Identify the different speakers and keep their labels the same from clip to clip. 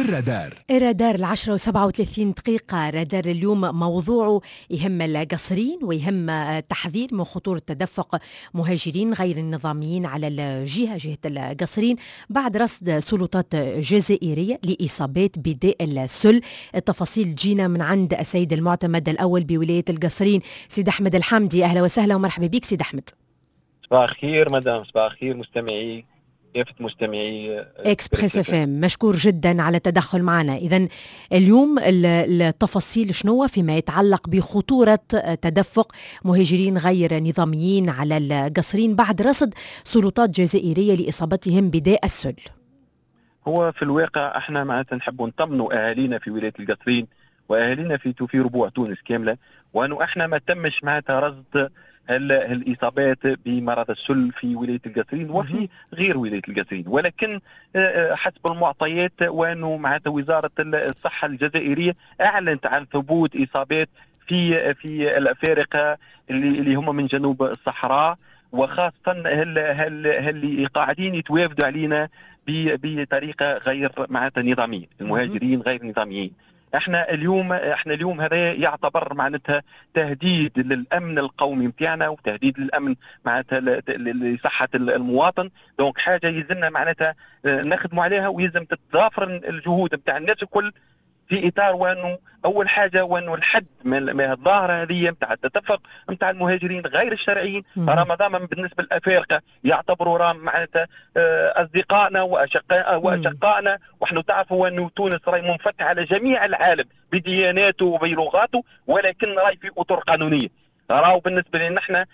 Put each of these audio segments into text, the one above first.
Speaker 1: الرادار 10:37 رادار اليوم موضوعه يهم القصرين ويهم تحذير من خطورة تدفق مهاجرين غير النظاميين على جهة القصرين بعد رصد سلطات جزائرية لإصابات بداء السل. التفاصيل جينا من عند السيد المعتمد الأول بولاية القصرين سيد أحمد الحمدي. أهلا وسهلا ومرحبا بك سيد أحمد.
Speaker 2: صباح الخير مدام، صباح الخير مستمعي كافة مستمعي
Speaker 1: إكسبريس اف ام، مشكور جدا على التدخل معنا. إذن اليوم التفاصيل شنو فيما يتعلق بخطورة تدفق مهاجرين غير نظاميين على القصرين بعد رصد سلطات جزائرية لإصابتهم بداء السل؟
Speaker 2: هو في الواقع احنا معناتها نحب نطمنوا اهالينا في ولاية القصرين واهالينا في ربوع تونس كاملة، وانه احنا ما تمش معناتها رصد الإصابات بمرض السل في ولاية القصرين وفي غير ولاية القصرين، ولكن حسب المعطيات وأنه معناتها وزارة الصحة الجزائرية أعلنت عن ثبوت إصابات في الأفارقة اللي هم من جنوب الصحراء، وخاصة اللي قاعدين يتوافدوا علينا بطريقة غير معناتها نظامية، المهاجرين غير نظاميين. احنا اليوم هذا يعتبر معناتها تهديد للامن القومي نتاعنا وتهديد للامن معناتها لصحه المواطن. دونك حاجه يلزمنا معناتها نخدموا عليها، ويلزم تتضافر الجهود نتاع الناس الكل في اطار وانه اول حاجه وانه الحد من الظاهره هذه نتاع التدفق نتاع المهاجرين غير الشرعيين. راه بالنسبه للافارقه يعتبروا راه معناتها اصدقائنا واشقائنا، وحنا تعرفوا انه تونس راهي منفتحه على جميع العالم بدياناته وبلغاته، ولكن راهي في اطر قانونيه. راهو بالنسبه لنا احنا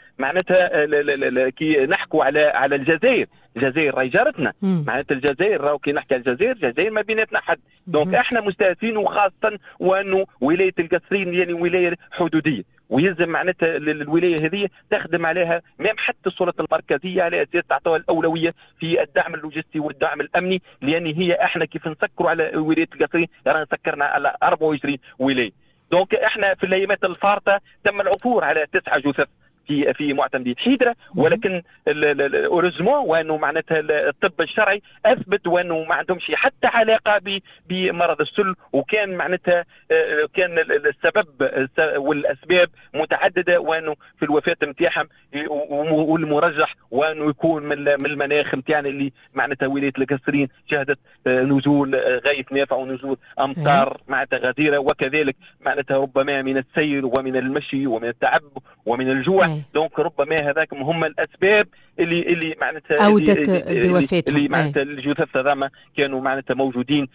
Speaker 2: معناتها كي نحكوا على الجزائر راهي جارتنا، معناتها الجزائر راهو كي نحكي على الجزائر ما بيناتنا حد. دونك احنا مستهدفين، وخاصه وانه ولايه القصرين يعني ولايه حدوديه، ويلزم معناتها الولايه هذه تخدم عليها حتى السلطه المركزيه على اساس تعطيها الاولويه في الدعم اللوجستي والدعم الامني، لان هي احنا كيف نسكروا على ولايه القصرين رانا سكرنا على 24 ولايه. دونك احنا في الايامات الفارطه تم العثور على 9 جثث في معتمدية حيدرة، ولكن اوريزمون وانه معناتها الطب الشرعي اثبت وانه ما عندهمش حتى علاقه بمرض السل، وكان معناتها كان السبب والاسباب متعدده، وانه في الوفاه نتاعهم والمرجح وانه يكون من المناخ نتاعنا اللي معناتها ولايه القصرين شهدت نزول غيث نافع ونزول امطار معناتها غزيره، وكذلك معناتها ربما من السير ومن المشي ومن التعب ومن الجوع. دونك ربما هذاك هم الاسباب اللي معناتها
Speaker 1: اودت بوفاتهم،
Speaker 2: اللي معناتها الجثث هذما كانوا معناتها موجودين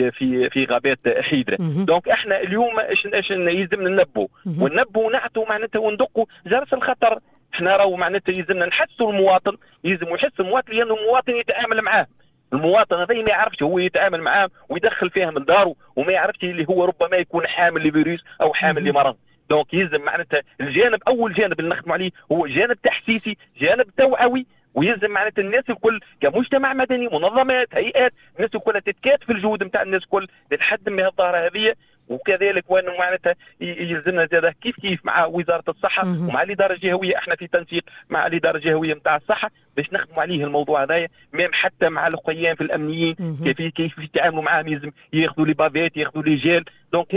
Speaker 2: في غابات حيدرة. دونك احنا اليوم ايش يلزمنا ننبهوا وننبهوا ونعطوا معناتها وندقوا جرس الخطر. احنا راهو معناتها يلزمنا نحسوا المواطن، يلزم يحس المواطن لانه المواطن يتعامل معاه. المواطن هذا ما يعرفش هو يتعامل معاه ويدخل فيها من داره، وما يعرفش اللي هو ربما يكون حامل لفيروس او حامل لمرض. دونك يلزم معناتها اول جانب اللي نخدموا عليه هو جانب تحسيسي، جانب توعوي، ويلزم معناتها الناس الكل كمجتمع مدني، منظمات، هيئات، الناس الكل تتكاتف في الجهود نتاع الناس الكل للحد من الظاهره هذه. وكذلك وانه معناتها يلزمنا زاده كيف مع وزاره الصحه ومع الاداره الجهويه، احنا في تنسيق مع الاداره الجهويه نتاع الصحه باش نخدموا عليه الموضوع هذايا، حتى مع القيام في الامنيين كيف يتعاملوا معاهم، يلزم ياخذوا لي بافيت، ياخذوا لي جيل. دونك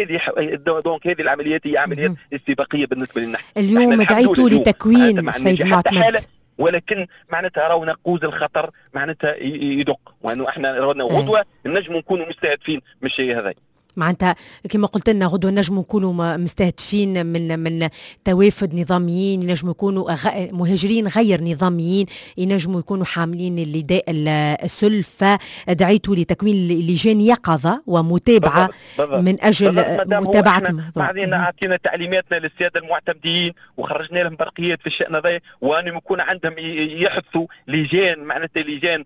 Speaker 2: هذه العمليات هي عمليات استباقيه بالنسبه لنا.
Speaker 1: اليوم دعيتوا لتكوين السيد المعتمد،
Speaker 2: ولكن معناتها راهو نقوز الخطر معناتها يدق، وانه احنا رانا غدوه نجم نكونوا مستهدفين من الشيء هذا.
Speaker 1: معناتها كما قلت لنا غدوة نجموا يكونوا مستهدفين من توافد نظاميين، ينجموا يكونوا مهاجرين غير نظاميين، ينجموا يكونوا حاملين لداء السل. فدعيتوا لتكوين لجان يقظة ومتابعة بالضبط. من أجل متابعة الموضوع.
Speaker 2: بعدين أعطينا تعليماتنا للسادة المعتمدين وخرجنا لهم برقيات في الشأن هذا، وأن يكون عندهم يحثوا لجان معناتها لجان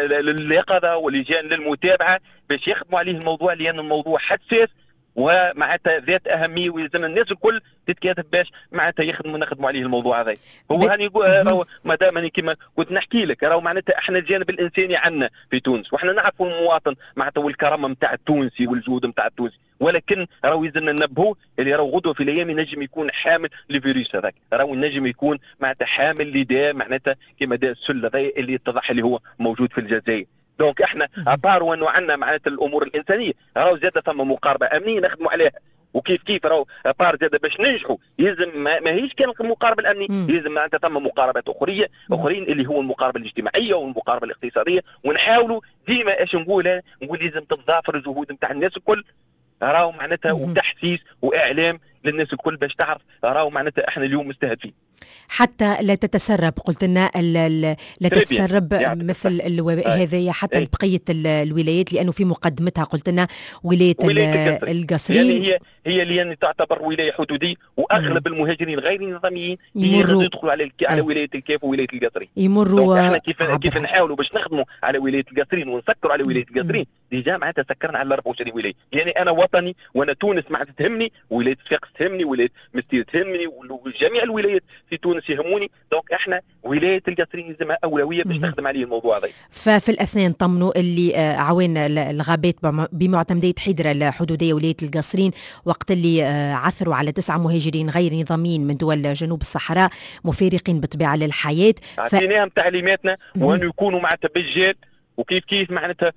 Speaker 2: لليقظة ولجان للمتابعة باش يخدموا عليه الموضوع، لأن الموضوع حساس ومعناتها ذات أهمية، ويلزم الناس الكل تتكاتف باش معناتها نخدموا عليه الموضوع هذا. هو هاني راهو مادام أنا كما كنت نحكي لك راهو معناتها احنا الجانب الإنساني عندنا في تونس، واحنا نعرفوا المواطن معناتها والكرامة نتاع التونسي والجهود نتاع التونسي، ولكن راهو يلزمنا ننبهوا اللي راهو غدوه في الايام ينجم يكون حامل لفيروس هذاك، راهو ينجم يكون معناتها حامل لداء معناتها كما داء السل هذا اللي اتضح اللي هو موجود في الجزائر. دونك احنا ابار وانه عندنا معناتها الامور الانسانيه راهو زاد ثم مقاربه امنيه نخدموا عليها، وكيف كيف راهو ابار زاد باش ننجحوا يلزم ما هيش كان المقاربه الامنيه، يلزم معناتها ثم مقاربات اخرين اللي هو المقاربه الاجتماعيه والمقاربه الاقتصاديه، ونحاولوا ديما ايش نقول لازم تتضافر الجهود نتاع الناس الكل راهو معناتها وتحسيس واعلام للناس الكل باش تعرف راهو معناتها احنا اليوم مستهدفين.
Speaker 1: حتى لا تتسرب قلت لنا لا تتسرب يعني مثل الوباء هذايا حتى لبقيه الولايات، لانه في مقدمتها قلت لنا ولايه القصرين
Speaker 2: يعني هي اللي يعني تعتبر ولايه حدوديه، واغلب المهاجرين غير النظاميين يدخلوا على ولايه الكاف وولايه القصرين
Speaker 1: يمروا.
Speaker 2: احنا كيف نحاولوا باش نخدموا على ولايه القصرين ونسكروا على ولايه القصرين، ديجا معناتها سكرنا على 24 ولايه، يعني انا وطني وانا تونس معناتها تهمني، ولايه صفاقس تهمني، ولايه مستير تهمني، وجميع الولايات في تونس يهموني، دونك احنا ولايه القصرين يلزمها اولويه باش نخدم عليه الموضوع هذا.
Speaker 1: ففي الاثناء نطمنوا اللي عوان الغابات بمعتمديه حيدره الحدوديه ولايه القصرين وقت اللي عثروا على 9 مهاجرين غير نظاميين من دول جنوب الصحراء مفارقين بالطبيعه للحياه،
Speaker 2: اعطيناهم تعليماتنا وانه يكونوا معناتها بالجاد وكيف معناتها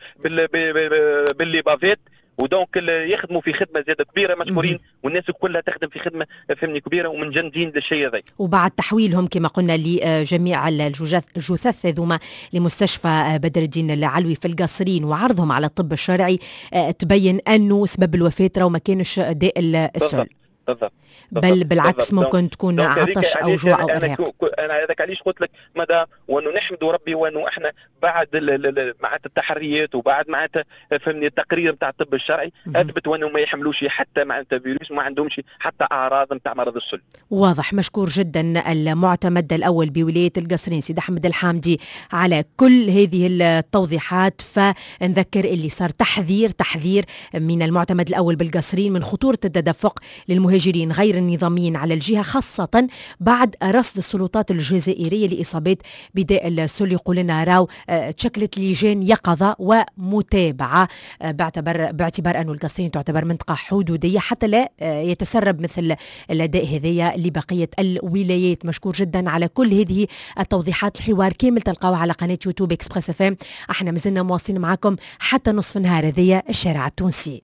Speaker 2: باللي بافيت، ودونك يخدموا في خدمه زاده كبيره مشكورين، والناس كلها تخدم في خدمه فهمني كبيره ومنجندين للشيء هذا.
Speaker 1: وبعد تحويلهم كما قلنا لجميع الجثث ذوما لمستشفى بدر الدين العلوي في القصرين وعرضهم على الطب الشرعي، تبين انه سبب الوفاه راهو ما كانش داء السل، بل بالعكس ممكن تكون عطش او جوع او ارهاق.
Speaker 2: انا هذاك علاش قلت لك مدى وانه نحمد ربي وانه احنا بعد معناتها التحريات وبعد معناتها فهمني التقرير نتاع الطب الشرعي اثبت وانه ما يحملوش حتى معناتها فيروس وما عندهمش حتى اعراض نتاع مرض السل.
Speaker 1: واضح. مشكور جدا المعتمد الاول بولايه القصرين سيد احمد الحامدي على كل هذه التوضيحات. فنذكر اللي صار تحذير من المعتمد الاول بالقصرين من خطوره التدفق للمهاجرين غير النظاميين على الجهة، خاصة بعد رصد السلطات الجزائرية لإصابات بداء السل. يقول لنا راو تشكلت لجان يقظة ومتابعة باعتبار أن القصرين تعتبر منطقة حدودية حتى لا يتسرب مثل الأداء هذية لبقية الولايات. مشكور جدا على كل هذه التوضيحات. الحوار كامل تلقاوه على قناة يوتيوب إكسبريس FM. احنا مازلنا مواصلين معكم حتى نصف النهار. هذية الشارع التونسي.